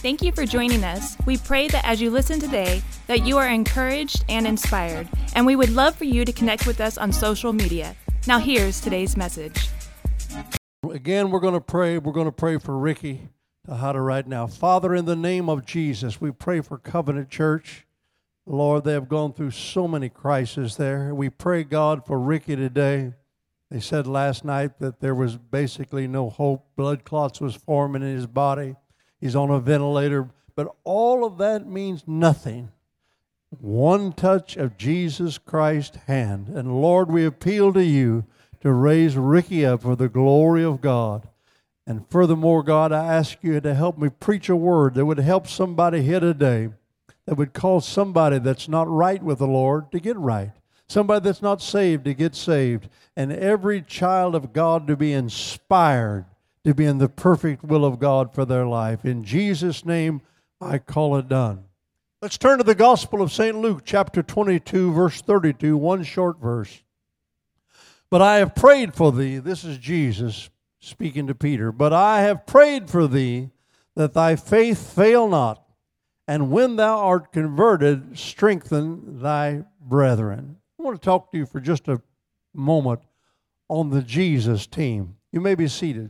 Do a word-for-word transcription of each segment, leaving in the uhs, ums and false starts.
Thank you for joining us. We pray that as you listen today, that you are encouraged and inspired, and we would love for you to connect with us on social media. Now here's today's message. Again, we're going to pray. We're going to pray for Ricky Tejada right now. Father, in the name of Jesus, we pray for Covenant Church. Lord, they have gone through so many crises there. We pray, God, for Ricky today. They said last night that there was basically no hope. Blood clots was forming in his body. He's on a ventilator. But all of that means nothing. One touch of Jesus Christ's hand. And Lord, we appeal to you to raise Ricky up for the glory of God. And furthermore, God, I ask you to help me preach a word that would help somebody here today, that would cause somebody that's not right with the Lord to get right. Somebody that's not saved to get saved. And every child of God to be inspired to be in the perfect will of God for their life. In Jesus' name, I call it done. Let's turn to the Gospel of Saint Luke, chapter twenty-two, verse thirty-two, one short verse. But I have prayed for thee, this is Jesus speaking to Peter, but I have prayed for thee that thy faith fail not, and when thou art converted, strengthen thy brethren. I want to talk to you for just a moment on the Jesus team. You may be seated.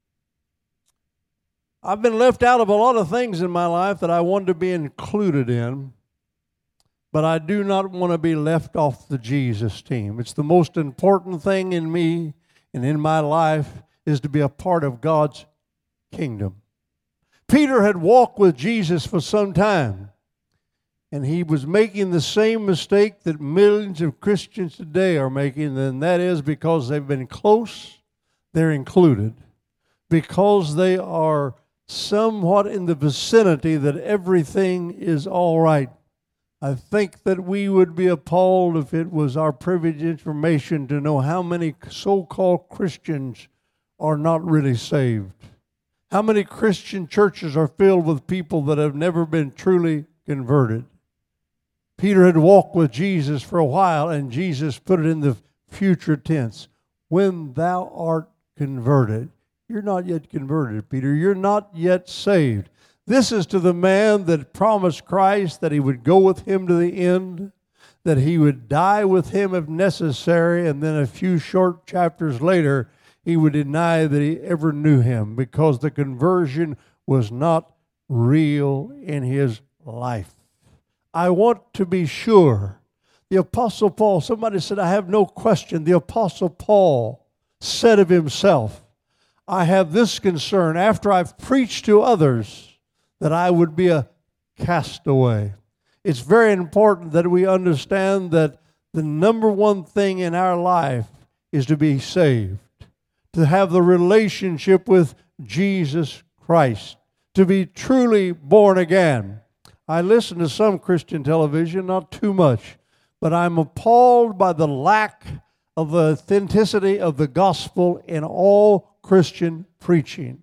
I've been left out of a lot of things in my life that I wanted to be included in, but I do not want to be left off the Jesus team. It's the most important thing in me and in my life is to be a part of God's kingdom. Peter had walked with Jesus for some time, and he was making the same mistake that millions of Christians today are making, and that is because they've been close, they're included. Because they are somewhat in the vicinity that everything is all right. I think that we would be appalled if it was our privileged information to know how many so-called Christians are not really saved. How many Christian churches are filled with people that have never been truly converted. Peter had walked with Jesus for a while, and Jesus put it in the future tense. When thou art converted. You're not yet converted, Peter. You're not yet saved. This is to the man that promised Christ that he would go with him to the end, that he would die with him if necessary, and then a few short chapters later, he would deny that he ever knew him because the conversion was not real in his life. I want to be sure. The Apostle Paul, somebody said, I have no question. The Apostle Paul said of himself, I have this concern after I've preached to others that I would be a castaway. It's very important that we understand that the number one thing in our life is to be saved, to have the relationship with Jesus Christ, to be truly born again. I listen to some Christian television, not too much, but I'm appalled by the lack of the authenticity of the gospel in all Christian preaching.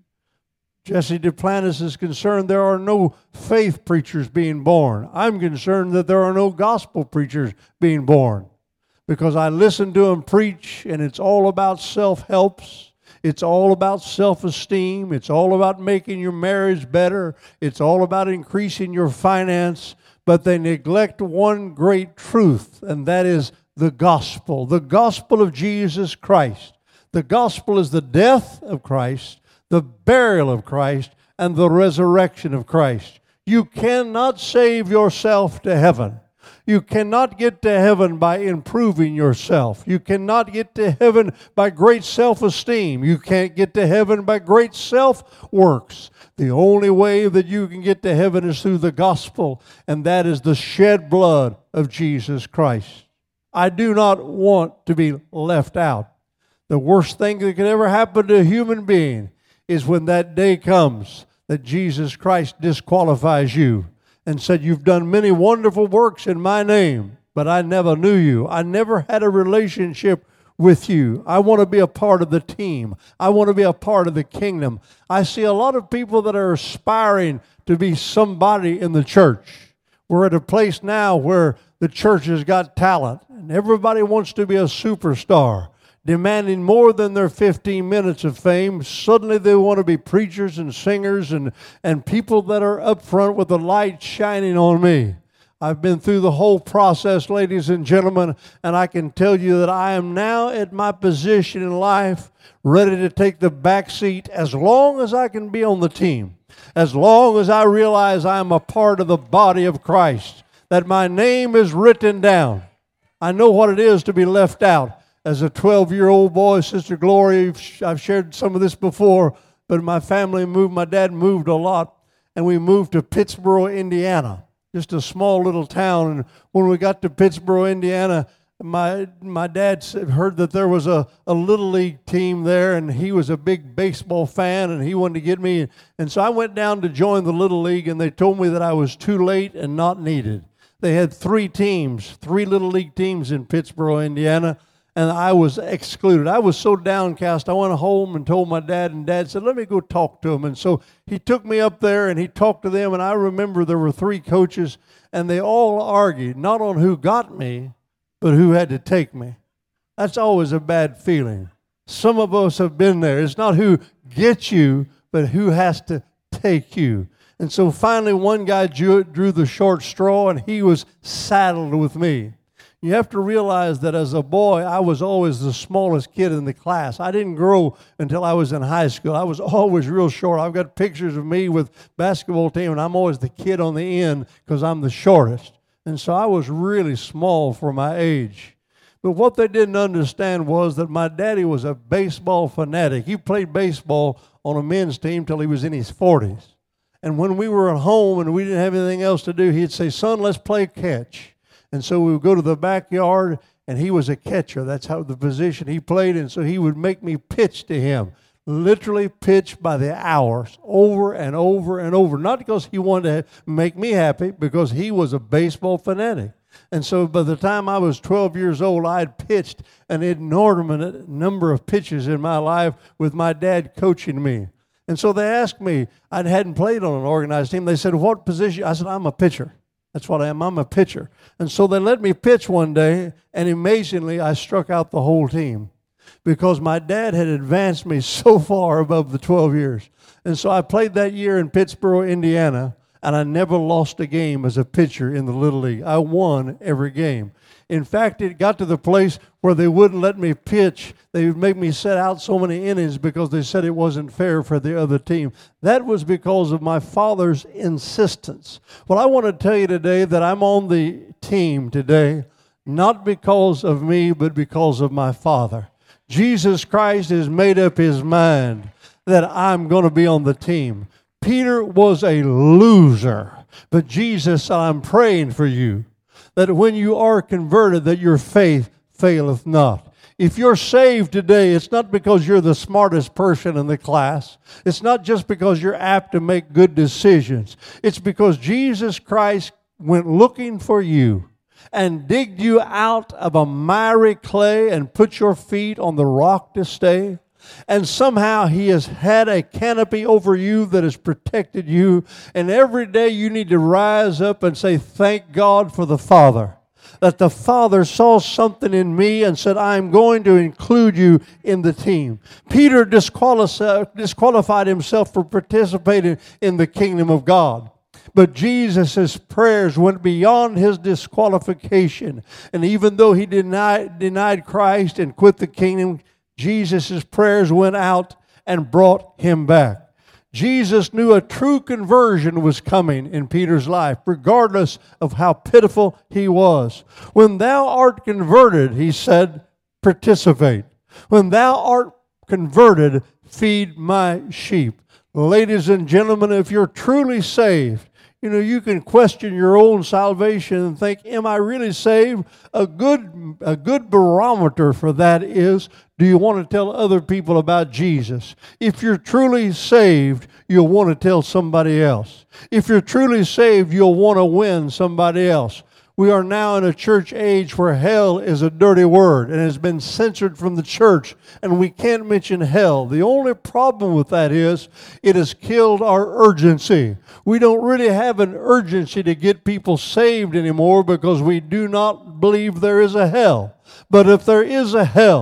Jesse Duplantis is concerned there are no faith preachers being born. I'm concerned that there are no gospel preachers being born because I listen to them preach and it's all about self-helps. It's all about self-esteem. It's all about making your marriage better. It's all about increasing your finance. But they neglect one great truth, and that is the gospel. The gospel of Jesus Christ. The gospel is the death of Christ, the burial of Christ, and the resurrection of Christ. You cannot save yourself to heaven. You cannot get to heaven by improving yourself. You cannot get to heaven by great self-esteem. You can't get to heaven by great self-works. The only way that you can get to heaven is through the gospel, and that is the shed blood of Jesus Christ. I do not want to be left out. The worst thing that could ever happen to a human being is when that day comes that Jesus Christ disqualifies you and said, you've done many wonderful works in my name, but I never knew you. I never had a relationship with you. I want to be a part of the team. I want to be a part of the kingdom. I see a lot of people that are aspiring to be somebody in the church. We're at a place now where the church has got talent, and everybody wants to be a superstar. demanding more than their fifteen minutes of fame. Suddenly they want to be preachers and singers and, and people that are up front with the light shining on me. I've been through the whole process, ladies and gentlemen, and I can tell you that I am now at my position in life, ready to take the back seat as long as I can be on the team, as long as I realize I am a part of the body of Christ, that my name is written down. I know what it is to be left out. As a twelve-year-old boy, Sister Glory, I've shared some of this before, but my family moved, my dad moved a lot, and we moved to Pittsboro, Indiana. Just a small little town. And when we got to Pittsboro, Indiana, my my dad heard that there was a, a little league team there, and he was a big baseball fan, and he wanted to get me. And so I went down to join the little league, and they told me that I was too late and not needed. They had three teams, three little league teams in Pittsboro, Indiana, and I was excluded. I was so downcast, I went home and told my dad, and Dad said, let me go talk to him. And so he took me up there, and he talked to them, and I remember there were three coaches, and they all argued, not on who got me, but who had to take me. That's always a bad feeling. Some of us have been there. It's not who gets you, but who has to take you. And so finally one guy drew, drew the short straw, and he was saddled with me. You have to realize that as a boy, I was always the smallest kid in the class. I didn't grow until I was in high school. I was always real short. I've got pictures of me with basketball team, and I'm always the kid on the end because I'm the shortest. And so I was really small for my age. But what they didn't understand was that my daddy was a baseball fanatic. He played baseball on a men's team till he was in his forties. And when we were at home and we didn't have anything else to do, he'd say, son, let's play catch. And so we would go to the backyard, and he was a catcher. That's how the position he played. And so he would make me pitch to him, literally pitch by the hours, over and over and over. Not because he wanted to make me happy, because he was a baseball fanatic. And so by the time I was twelve years old, I had pitched an inordinate number of pitches in my life with my dad coaching me. And so they asked me, I hadn't played on an organized team. They said, what position? I said, I'm a pitcher. That's what I am. I'm a pitcher. And so they let me pitch one day, and amazingly, I struck out the whole team because my dad had advanced me so far above the twelve years. And so I played that year in Pittsboro, Indiana, and I never lost a game as a pitcher in the Little League. I won every game. In fact, it got to the place where they wouldn't let me pitch. They would make me sit out so many innings because they said it wasn't fair for the other team. That was because of my father's insistence. Well, I want to tell you today that I'm on the team today, not because of me, but because of my Father. Jesus Christ has made up his mind that I'm going to be on the team. Peter was a loser, but Jesus said, I'm praying for you, that when you are converted, that your faith faileth not. If you're saved today, it's not because you're the smartest person in the class. It's not just because you're apt to make good decisions. It's because Jesus Christ went looking for you and digged you out of a miry clay and put your feet on the rock to stay. And somehow he has had a canopy over you that has protected you. And every day you need to rise up and say, thank God for the Father. That the Father saw something in me and said, I'm going to include you in the team. Peter disqualified himself for participating in the kingdom of God. But Jesus' prayers went beyond his disqualification. And even though he denied, denied Christ and quit the kingdom, Jesus' prayers went out and brought him back. Jesus knew a true conversion was coming in Peter's life, regardless of how pitiful he was. When thou art converted, he said, participate. When thou art converted, feed my sheep. Ladies and gentlemen, if you're truly saved, you know, you can question your own salvation and think, am I really saved? A good, a good barometer for that is, do you want to tell other people about Jesus? If you're truly saved, you'll want to tell somebody else. If you're truly saved, you'll want to win somebody else. We are now in a church age where hell is a dirty word and has been censored from the church, and we can't mention hell. The only problem with that is it has killed our urgency. We don't really have an urgency to get people saved anymore because we do not believe there is a hell. But if there is a hell,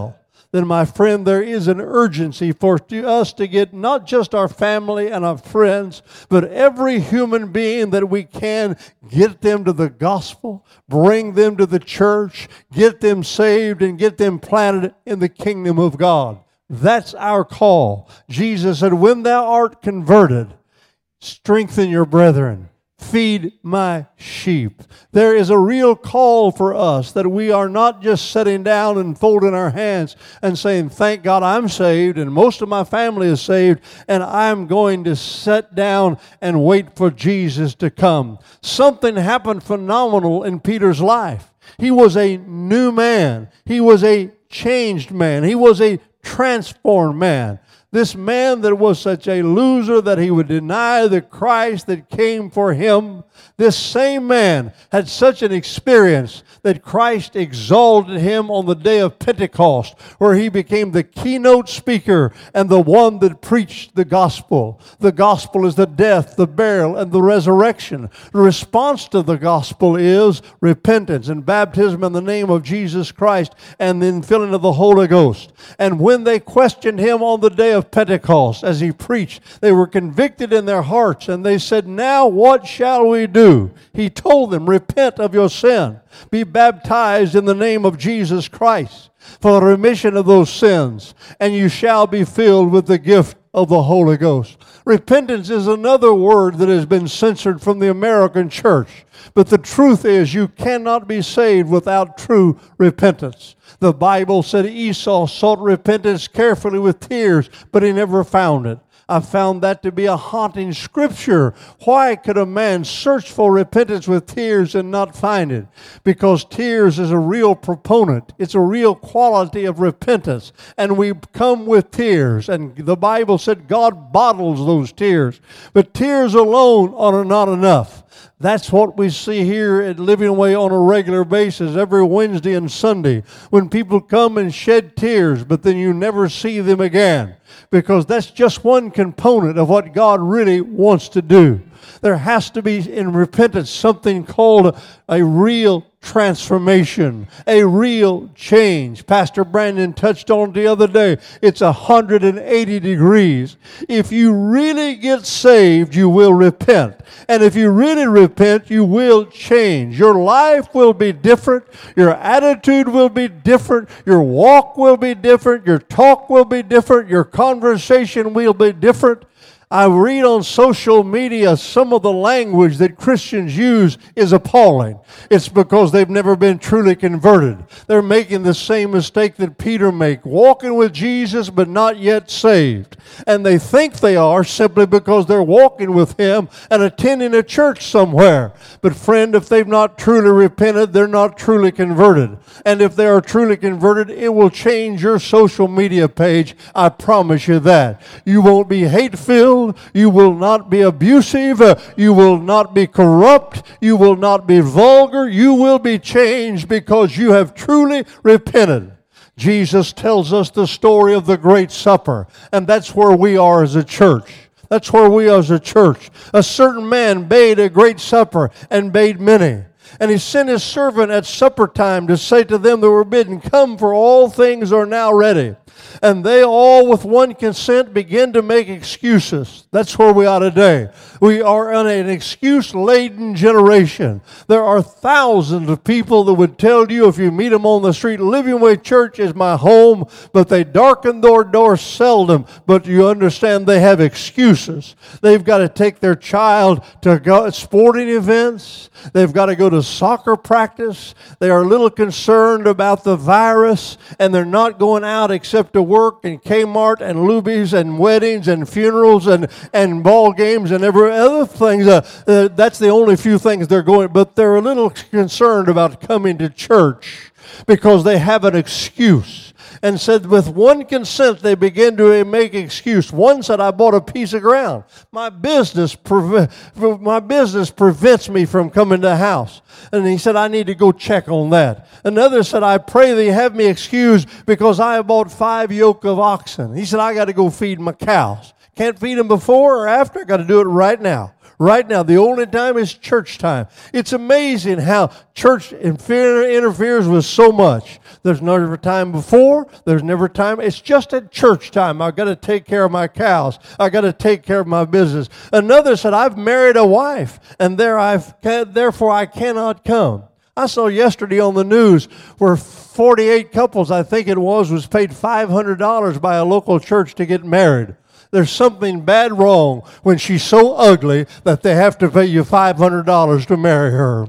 then my friend, there is an urgency for us to get not just our family and our friends, but every human being that we can, get them to the gospel, bring them to the church, get them saved, and get them planted in the kingdom of God. That's our call. Jesus said, when thou art converted, strengthen your brethren. Feed my sheep. There is a real call for us that we are not just sitting down and folding our hands and saying, thank God I'm saved and most of my family is saved and I'm going to sit down and wait for Jesus to come. Something happened phenomenal in Peter's life. He was a new man. He was a changed man. He was a transformed man. This man that was such a loser that he would deny the Christ that came for him, this same man had such an experience that Christ exalted him on the day of Pentecost, where he became the keynote speaker and the one that preached the gospel. The gospel is the death, the burial, and the resurrection. The response to the gospel is repentance and baptism in the name of Jesus Christ and then filling of the Holy Ghost. And when they questioned him on the day of Pentecost as he preached, they were convicted in their hearts and they said, now what shall we do? He told them, repent of your sin. Be baptized in the name of Jesus Christ for the remission of those sins, and you shall be filled with the gift of the Holy Ghost. Repentance is another word that has been censored from the American church. But the truth is you cannot be saved without true repentance. The Bible said Esau sought repentance carefully with tears, but he never found it. I found that to be a haunting scripture. Why could a man search for repentance with tears and not find it? Because tears is a real proponent. It's a real quality of repentance. And we come with tears. And the Bible said God bottles those tears. But tears alone are not enough. That's what we see here at Living Way on a regular basis every Wednesday and Sunday, when people come and shed tears, but then you never see them again, because that's just one component of what God really wants to do. There has to be in repentance something called a, a real transformation, a real change. Pastor Brandon touched on it the other day. It's one hundred eighty degrees. If you really get saved, you will repent. And if you really repent, you will change. Your life will be different. Your attitude will be different. Your walk will be different. Your talk will be different. Your conversation will be different. I read on social media some of the language that Christians use is appalling. It's because they've never been truly converted. They're making the same mistake that Peter made, walking with Jesus but not yet saved. And they think they are simply because they're walking with Him and attending a church somewhere. But friend, if they've not truly repented, they're not truly converted. And if they are truly converted, it will change your social media page. I promise you that. You won't be hate-filled. You will not be abusive. You will not be corrupt. You will not be vulgar. You will be changed because you have truly repented. Jesus tells us the story of the Great Supper, and that's where we are as a church. That's where we are as a church. A certain man bade a great supper and bade many. And he sent his servant at supper time to say to them that were bidden, "Come, for all things are now ready." And they all with one consent begin to make excuses. That's where we are today. We are in an excuse-laden generation. There are thousands of people that would tell you if you meet them on the street, Living Way Church is my home, but they darken their doors seldom. But you understand they have excuses. They've got to take their child to go sporting events. They've got to go to soccer practice. They are a little concerned about the virus, and they're not going out except to work and Kmart and Luby's and weddings and funerals and, and ball games and every other things. Uh, uh, that's the only few things they're going, but they're a little concerned about coming to church because they have an excuse. And said with one consent they begin to make excuse. One said, "I bought a piece of ground. My business, pre- my business prevents me from coming to the house." And he said, "I need to go check on that." Another said, "I pray thee have me excused because I have bought five yoke of oxen." He said, "I got to go feed my cows. Can't feed them before or after. I got to do it right now." Right now, the only time is church time. It's amazing how church interferes with so much. There's never time before. There's never time. It's just at church time. I've got to take care of my cows. I've got to take care of my business. Another said, I've married a wife, and there I've, therefore I cannot come. I saw yesterday on the news where forty-eight couples, I think it was, was paid five hundred dollars by a local church to get married. There's something bad wrong when she's so ugly that they have to pay you five hundred dollars to marry her.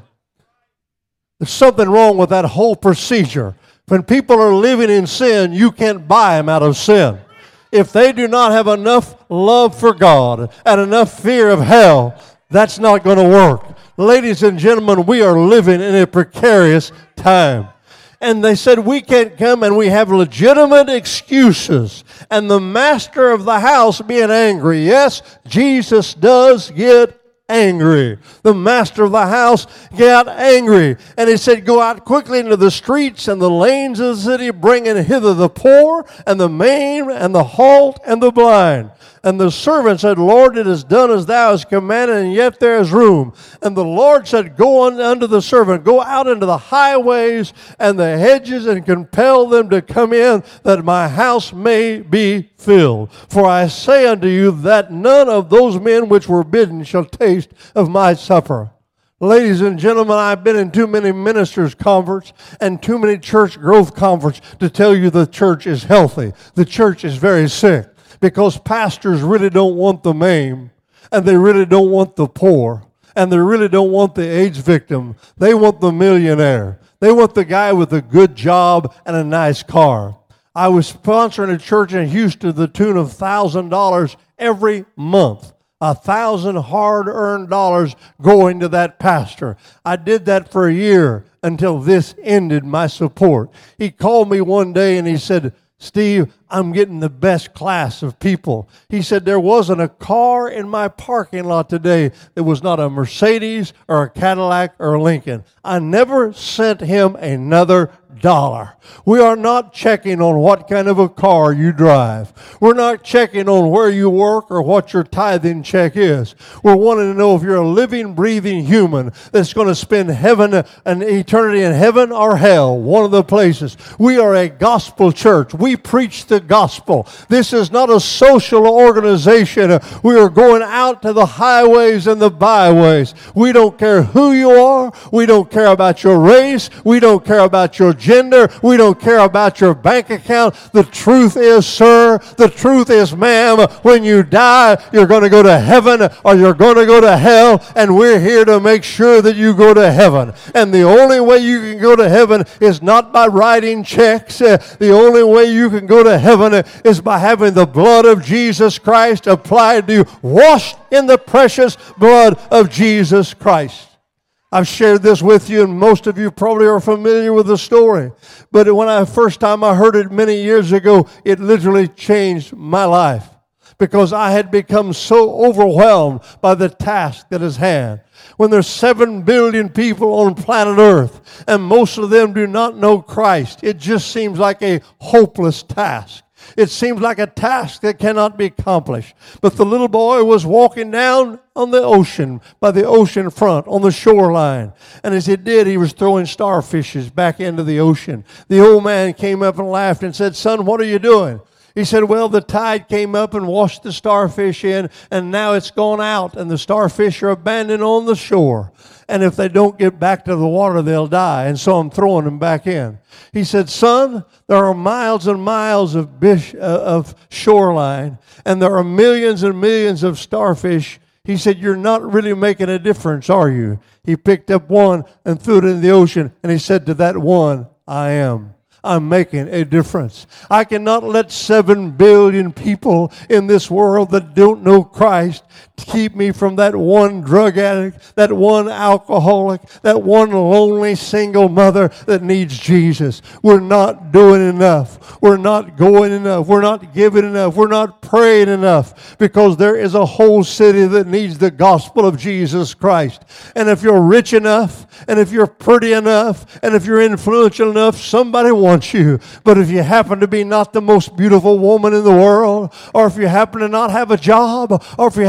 There's something wrong with that whole procedure. When people are living in sin, you can't buy them out of sin. If they do not have enough love for God and enough fear of hell, that's not going to work. Ladies and gentlemen, we are living in a precarious time. And they said, we can't come, and we have legitimate excuses. And the master of the house being angry. Yes, Jesus does get angry. The master of the house got angry. And he said, go out quickly into the streets and the lanes of the city, bringing hither the poor and the maimed and the halt and the blind. And the servant said, Lord, it is done as thou hast commanded, and yet there is room. And the Lord said, go on unto the servant, go out into the highways and the hedges, and compel them to come in, that my house may be filled. For I say unto you that none of those men which were bidden shall taste of my supper. Ladies and gentlemen, I've been in too many ministers' conference and too many church growth conference to tell you the church is healthy. The church is very sick. Because pastors really don't want the maimed, and they really don't want the poor, and they really don't want the AIDS victim. They want the millionaire. They want the guy with a good job and a nice car. I was sponsoring a church in Houston to the tune of one thousand dollars every month. A thousand hard-earned dollars going to that pastor. I did that for a year until this ended my support. He called me one day and he said, Steve, I'm getting the best class of people. He said, there wasn't a car in my parking lot today that was not a Mercedes or a Cadillac or a Lincoln. I never sent him another dollar. We are not checking on what kind of a car you drive. We're not checking on where you work or what your tithing check is. We're wanting to know if you're a living, breathing human that's going to spend heaven, an eternity in heaven or hell, one of the places. We are a gospel church. We preach the gospel. This is not a social organization. We are going out to the highways and the byways. We don't care who you are. We don't care about your race. We don't care about your gender. We don't care about your bank account. The truth is, sir, the truth is, ma'am, when you die, you're going to go to heaven or you're going to go to hell, and we're here to make sure that you go to heaven. And the only way you can go to heaven is not by writing checks. The only way you can go to heaven is by having the blood of Jesus Christ applied to you, washed in the precious blood of Jesus Christ. I've shared this with you, and most of you probably are familiar with the story. But when I first time I heard it many years ago, it literally changed my life, because I had become so overwhelmed by the task that is hand. When there's seven billion people on planet Earth, and most of them do not know Christ, it just seems like a hopeless task. It seems like a task that cannot be accomplished. But the little boy was walking down on the ocean, by the ocean front, on the shoreline. And as he did, he was throwing starfishes back into the ocean. The old man came up and laughed and said, "Son, what are you doing?" He said, "Well, the tide came up and washed the starfish in, and now it's gone out, and the starfish are abandoned on the shore. And if they don't get back to the water, they'll die, and so I'm throwing them back in." He said, "Son, there are miles and miles of, bish, uh, of shoreline, and there are millions and millions of starfish." He said, "You're not really making a difference, are you?" He picked up one and threw it in the ocean, and he said to that one, "I am. I'm making a difference. I cannot let seven billion people in this world that don't know Christ keep me from that one drug addict, that one alcoholic, that one lonely single mother that needs Jesus. We're not doing enough. We're not going enough. We're not giving enough. We're not praying enough, because there is a whole city that needs the gospel of Jesus Christ. And if you're rich enough, and if you're pretty enough, and if you're influential enough, somebody wants you. But if you happen to be not the most beautiful woman in the world, or if you happen to not have a job, or if you happen to have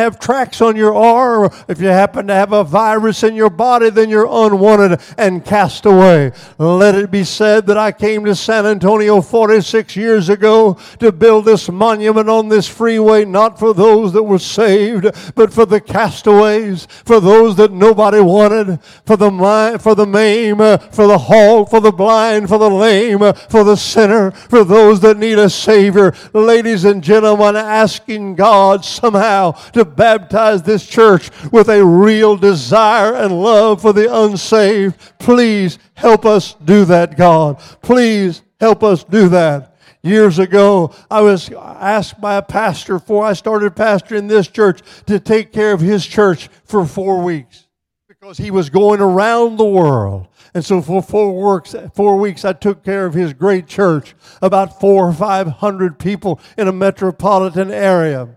have tracks on your arm, if you happen to have a virus in your body, then you're unwanted and cast away. Let it be said that I came to San Antonio forty-six years ago to build this monument on this freeway, not for those that were saved, but for the castaways, for those that nobody wanted, for the mi- for the maimed, uh, for the halt, for the blind, for the lame, uh, for the sinner, for those that need a Savior. Ladies and gentlemen, asking God somehow to baptize this church with a real desire and love for the unsaved. Please help us do that, God. Please help us do that. Years ago, I was asked by a pastor before I started pastoring this church to take care of his church for four weeks because he was going around the world. And so for four weeks, four weeks, I took care of his great church, about four or five hundred people in a metropolitan area.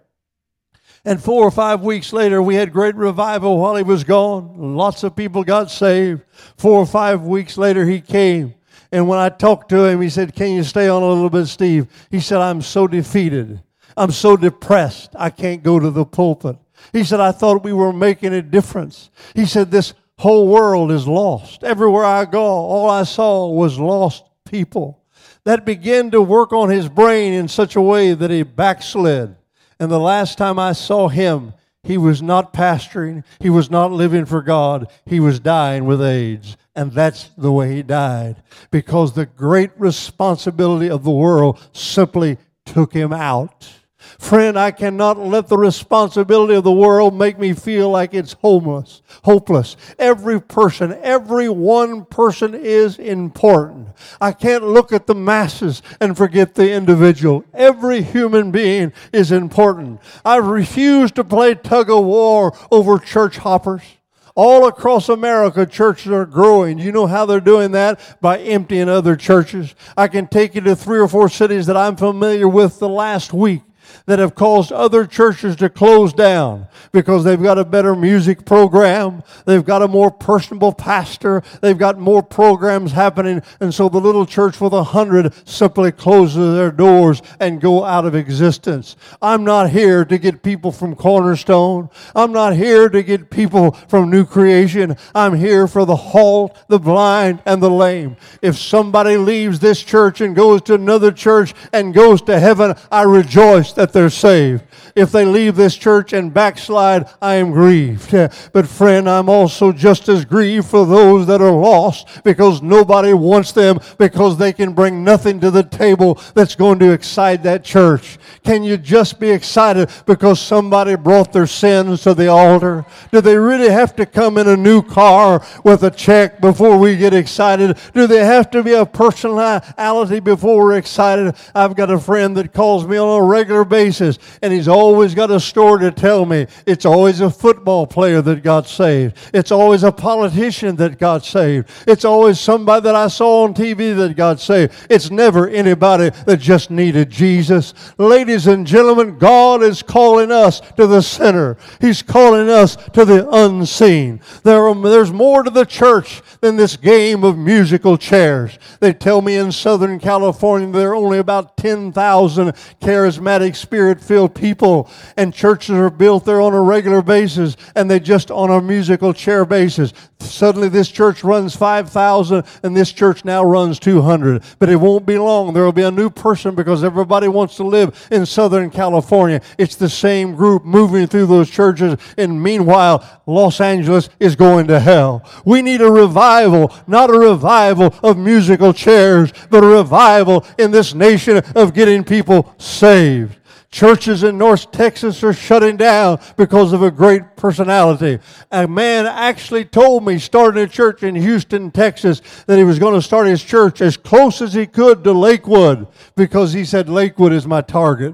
And four or five weeks later, we had great revival while he was gone. Lots of people got saved. Four or five weeks later, he came. And when I talked to him, he said, "Can you stay on a little bit, Steve?" He said, "I'm so defeated. I'm so depressed. I can't go to the pulpit." He said, "I thought we were making a difference." He said, "This whole world is lost. Everywhere I go, all I saw was lost people." That began to work on his brain in such a way that he backslid. And the last time I saw him, he was not pastoring. He was not living for God. He was dying with AIDS. And that's the way he died. Because the great responsibility of the world simply took him out. Friend, I cannot let the responsibility of the world make me feel like it's homeless, hopeless. Every person, every one person is important. I can't look at the masses and forget the individual. Every human being is important. I refuse to play tug of war over church hoppers. All across America, churches are growing. You know how they're doing that? By emptying other churches. I can take you to three or four cities that I'm familiar with the last week that have caused other churches to close down because they've got a better music program, they've got a more personable pastor, they've got more programs happening, and so the little church with a hundred simply closes their doors and go out of existence. I'm not here to get people from Cornerstone. I'm not here to get people from New Creation. I'm here for the halt, the blind, and the lame. If somebody leaves this church and goes to another church and goes to heaven, I rejoice that they're saved. If they leave this church and backslide, I am grieved. But friend, I'm also just as grieved for those that are lost because nobody wants them because they can bring nothing to the table that's going to excite that church. Can you just be excited because somebody brought their sins to the altar? Do they really have to come in a new car with a check before we get excited? Do they have to be a personality before we're excited? I've got a friend that calls me on a regular basis, and he's always got a story to tell me. It's always a football player that got saved. It's always a politician that got saved. It's always somebody that I saw on T V that got saved. It's never anybody that just needed Jesus. Ladies and gentlemen, God is calling us to the center. He's calling us to the unseen. There are, there's more to the church than this game of musical chairs. They tell me in Southern California there are only about ten thousand charismatic, spirit-filled people, and churches are built there on a regular basis, and they just on a musical chair basis. Suddenly this church runs five thousand, and this church now runs two hundred. But it won't be long. There will be a new person because everybody wants to live in Southern California. It's the same group moving through those churches, and meanwhile, Los Angeles is going to hell. We need a revival, not a revival of musical chairs, but a revival in this nation of getting people saved. Churches in North Texas are shutting down because of a great personality. A man actually told me, starting a church in Houston, Texas, that he was going to start his church as close as he could to Lakewood because he said, Lakewood is my target.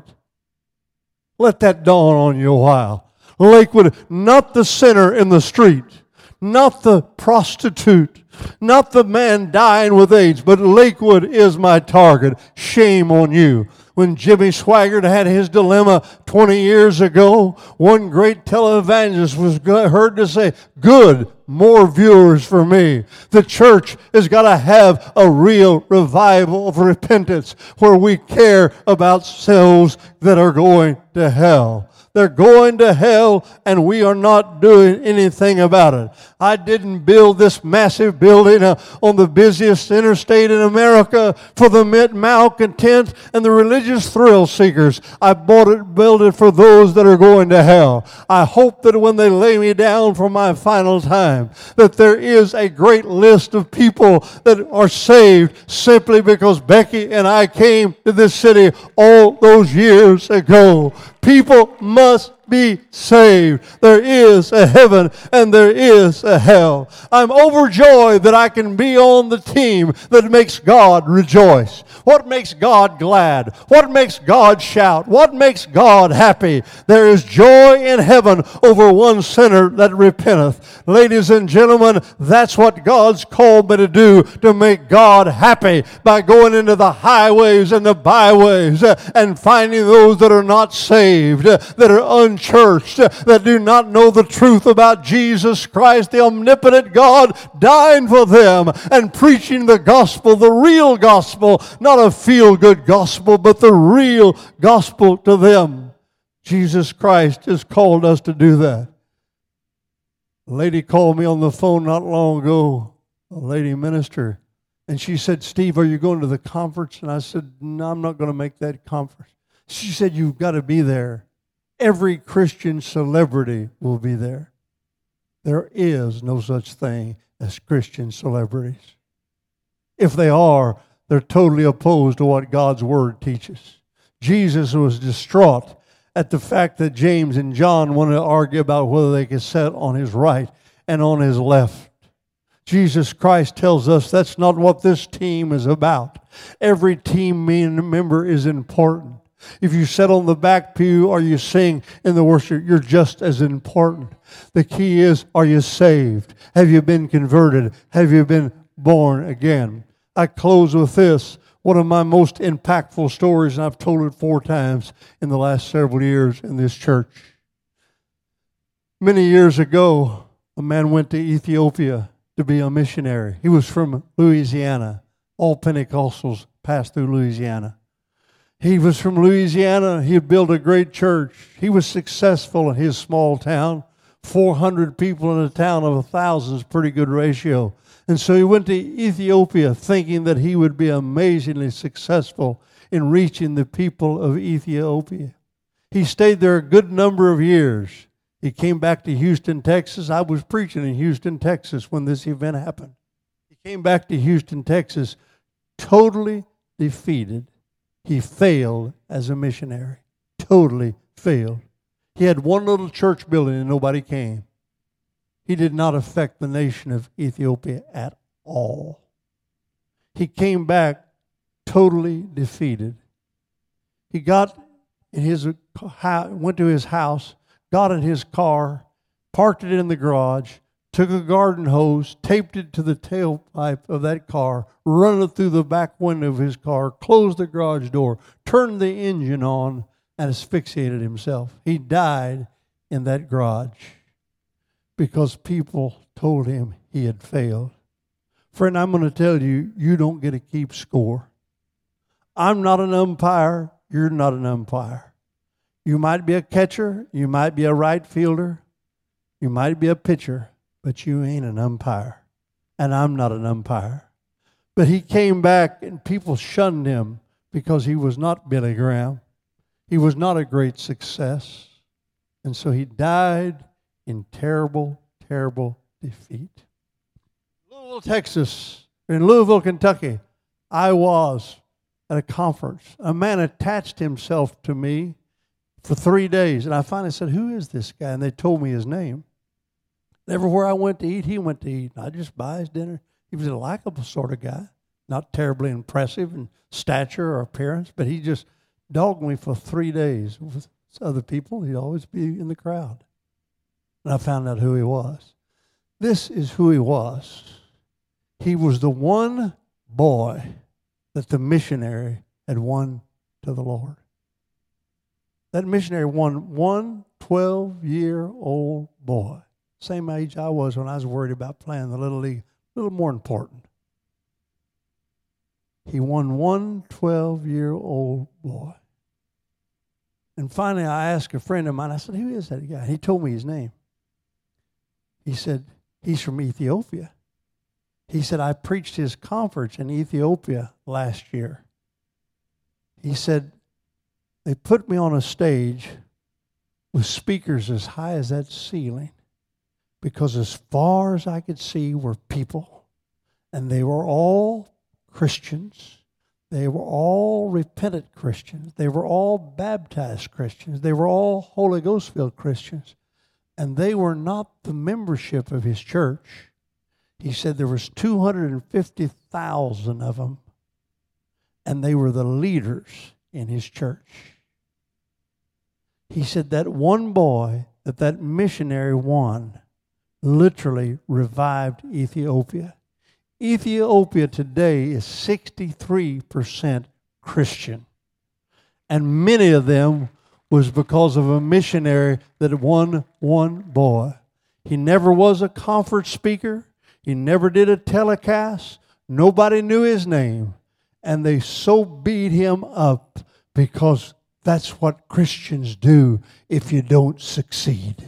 Let that dawn on you a while. Lakewood, not the sinner in the street, not the prostitute, not the man dying with AIDS, but Lakewood is my target. Shame on you. When Jimmy Swaggart had his dilemma twenty years ago, one great televangelist was heard to say, good, more viewers for me. The church has got to have a real revival of repentance where we care about souls that are going to hell. They're going to hell, and we are not doing anything about it. I didn't build this massive building uh, on the busiest interstate in America for the malcontent and the religious thrill seekers. I bought it, built it for those that are going to hell. I hope that when they lay me down for my final time, that there is a great list of people that are saved simply because Becky and I came to this city all those years ago. People must be saved. There is a heaven and there is a hell. I'm overjoyed that I can be on the team that makes God rejoice. What makes God glad? What makes God shout? What makes God happy? There is joy in heaven over one sinner that repenteth. Ladies and gentlemen, that's what God's called me to do, to make God happy by going into the highways and the byways and finding those that are not saved, that are unchurched, that do not know the truth about Jesus Christ, the omnipotent God, dying for them and preaching the gospel, the real gospel, not a feel-good gospel, but the real gospel to them. Jesus Christ has called us to do that. A lady called me on the phone not long ago, a lady minister, and she said, "Steve, are you going to the conference?" And I said, "No, I'm not going to make that conference." She said, "You've got to be there. Every Christian celebrity will be there." There is no such thing as Christian celebrities. If they are, they're totally opposed to what God's Word teaches. Jesus was distraught at the fact that James and John wanted to argue about whether they could sit on his right and on his left. Jesus Christ tells us that's not what this team is about. Every team member is important. If you sit on the back pew or you sing in the worship, you're just as important. The key is, are you saved? Have you been converted? Have you been born again? I close with this. One of my most impactful stories, and I've told it four times in the last several years in this church. Many years ago, a man went to Ethiopia to be a missionary. He was from Louisiana. All Pentecostals pass through Louisiana. He was from Louisiana. He had built a great church. He was successful in his small town. four hundred people in a town of one thousand is a pretty good ratio. And so he went to Ethiopia thinking that he would be amazingly successful in reaching the people of Ethiopia. He stayed there a good number of years. He came back to Houston, Texas. I was preaching in Houston, Texas when this event happened. He came back to Houston, Texas, totally defeated. He failed as a missionary. Totally failed. He had one little church building and nobody came. He did not affect the nation of Ethiopia at all. He came back totally defeated. He got in his went to his house, got in his car, parked it in the garage, took a garden hose, taped it to the tailpipe of that car, run it through the back window of his car, closed the garage door, turned the engine on, and asphyxiated himself. He died in that garage because people told him he had failed. Friend, I'm going to tell you, you don't get to keep score. I'm not an umpire. You're not an umpire. You might be a catcher. You might be a right fielder. You might be a pitcher. But you ain't an umpire. And I'm not an umpire. But he came back and people shunned him because he was not Billy Graham. He was not a great success. And so he died in terrible, terrible defeat. Louisville, Texas, in Louisville, Kentucky, I was at a conference. A man attached himself to me for three days. And I finally said, "Who is this guy?" And they told me his name. Everywhere I went to eat, he went to eat. I just buy his dinner. He was a likable sort of guy. Not terribly impressive in stature or appearance, but he just dogged me for three days. With other people, he'd always be in the crowd. And I found out who he was. This is who he was. He was the one boy that the missionary had won to the Lord. That missionary won one twelve-year-old boy. Same age I was when I was worried about playing the Little League. A little more important. He won one twelve-year-old boy. And finally, I asked a friend of mine, I said, who is that guy? He told me his name. He said, he's from Ethiopia. He said, I preached his conference in Ethiopia last year. He said, they put me on a stage with speakers as high as that ceiling, because as far as I could see were people, and they were all Christians. They were all repentant Christians. They were all baptized Christians. They were all Holy Ghost-filled Christians. And they were not the membership of his church. He said there was two hundred fifty thousand of them, and they were the leaders in his church. He said that one boy that that missionary won literally revived Ethiopia. Ethiopia today is sixty-three percent Christian. And many of them was because of a missionary that won one boy. He never was a conference speaker. He never did a telecast. Nobody knew his name. And they so beat him up because that's what Christians do if you don't succeed.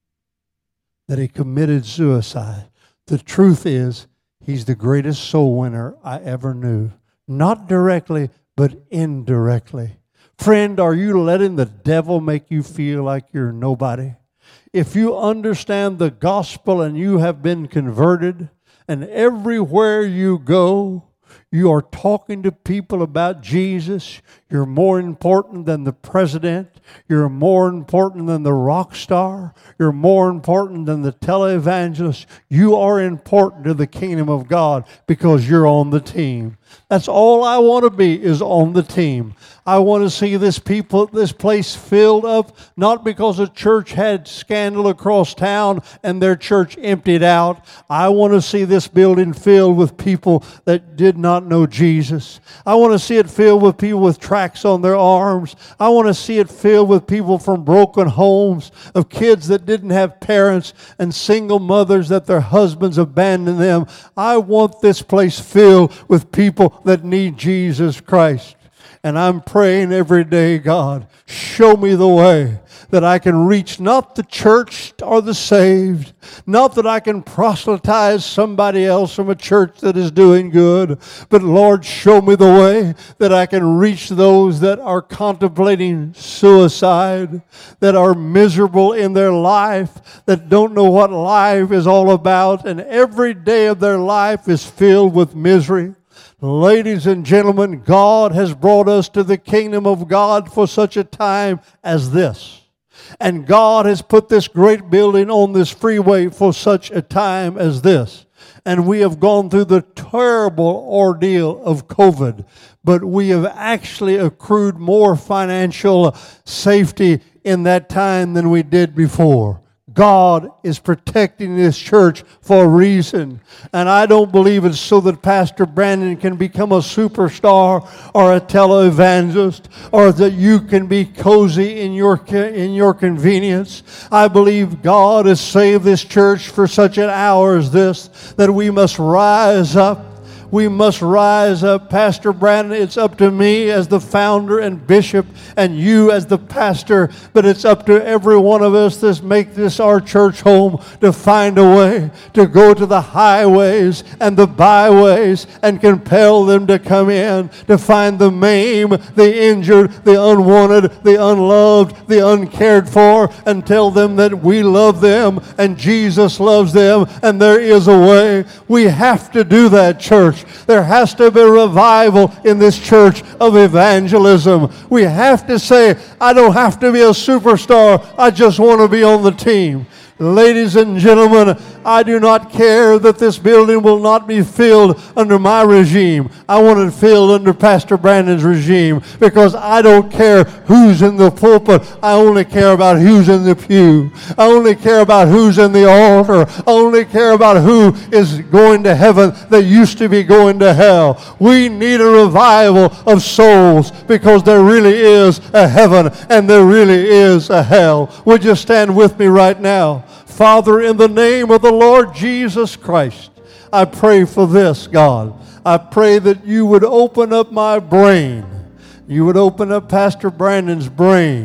That he committed suicide. The truth is, he's the greatest soul winner I ever knew. Not directly, but indirectly. Friend, are you letting the devil make you feel like you're nobody? If you understand the gospel and you have been converted, and everywhere you go, you are talking to people about Jesus. You're more important than the president. You're more important than the rock star. You're more important than the televangelist. You are important to the kingdom of God because you're on the team. That's all I want to be, is on the team. I want to see this people, this place filled up, not because a church had scandal across town and their church emptied out. I want to see this building filled with people that did not know Jesus. I want to see it filled with people with tracts on their arms. I want to see it filled with people from broken homes, of kids that didn't have parents, and single mothers that their husbands abandoned them. I want this place filled with people that need Jesus Christ. And I'm praying every day, God, show me the way that I can reach not the church or the saved, not that I can proselytize somebody else from a church that is doing good, but Lord, show me the way that I can reach those that are contemplating suicide, that are miserable in their life, that don't know what life is all about, and every day of their life is filled with misery. Ladies and gentlemen, God has brought us to the kingdom of God for such a time as this. And God has put this great building on this freeway for such a time as this. And we have gone through the terrible ordeal of COVID, but we have actually accrued more financial safety in that time than we did before. God is protecting this church for a reason. And I don't believe it's so that Pastor Brandon can become a superstar or a televangelist, or that you can be cozy in your in your convenience. I believe God has saved this church for such an hour as this, that we must rise up. We must rise up. Pastor Brandon, it's up to me as the founder and bishop, and you as the pastor, but it's up to every one of us that make this our church home to find a way to go to the highways and the byways and compel them to come in, to find the maimed, the injured, the unwanted, the unloved, the uncared for, and tell them that we love them and Jesus loves them and there is a way. We have to do that, church. There has to be a revival in this church of evangelism. We have to say, I don't have to be a superstar. I just want to be on the team. Ladies and gentlemen, I do not care that this building will not be filled under my regime. I want it filled under Pastor Brandon's regime, because I don't care who's in the pulpit. I only care about who's in the pew. I only care about who's in the altar. I only care about who is going to heaven that used to be going to hell. We need a revival of souls, because there really is a heaven and there really is a hell. Would you stand with me right now? Father, in the name of the Lord Jesus Christ, I pray for this, God. I pray that you would open up my brain. You would open up Pastor Brandon's brain.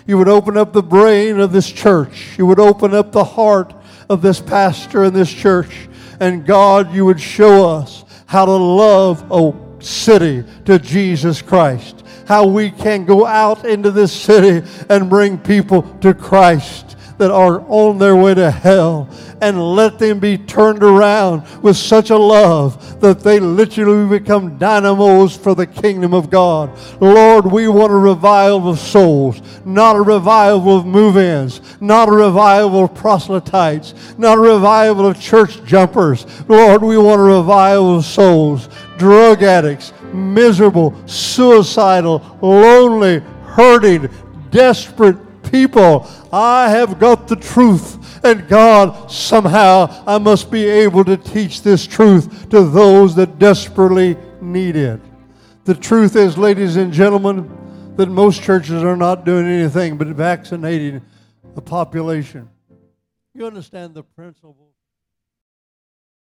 You would open up the brain of this church. You would open up the heart of this pastor in this church. And God, you would show us how to love a city to Jesus Christ. How we can go out into this city and bring people to Christ that are on their way to hell, and let them be turned around with such a love that they literally become dynamos for the kingdom of God. Lord, we want a revival of souls, not a revival of move-ins, not a revival of proselytes, not a revival of church jumpers. Lord, we want a revival of souls, drug addicts, miserable, suicidal, lonely, hurting, desperate people. I have got the truth, and God, somehow I must be able to teach this truth to those that desperately need it. The truth is, ladies and gentlemen, that most churches are not doing anything but vaccinating the population. You understand the principle?